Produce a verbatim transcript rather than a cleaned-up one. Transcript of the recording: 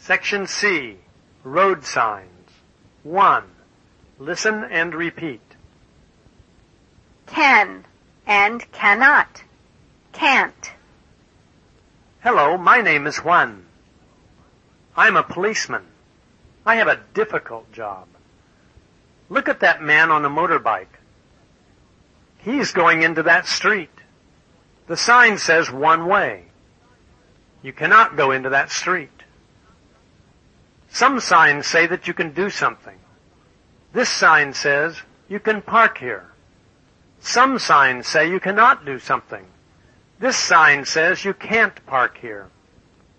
Section C, road signs. One, listen and repeat. Can and cannot. Can't. Hello, my name is Juan. I'm a policeman. I have a difficult job. Look at that man on a motorbike. He's going into that street. The sign says one way. You cannot go into that street. Some signs say that you can do something. This sign says you can park here. Some signs say you cannot do something. This sign says you can't park here.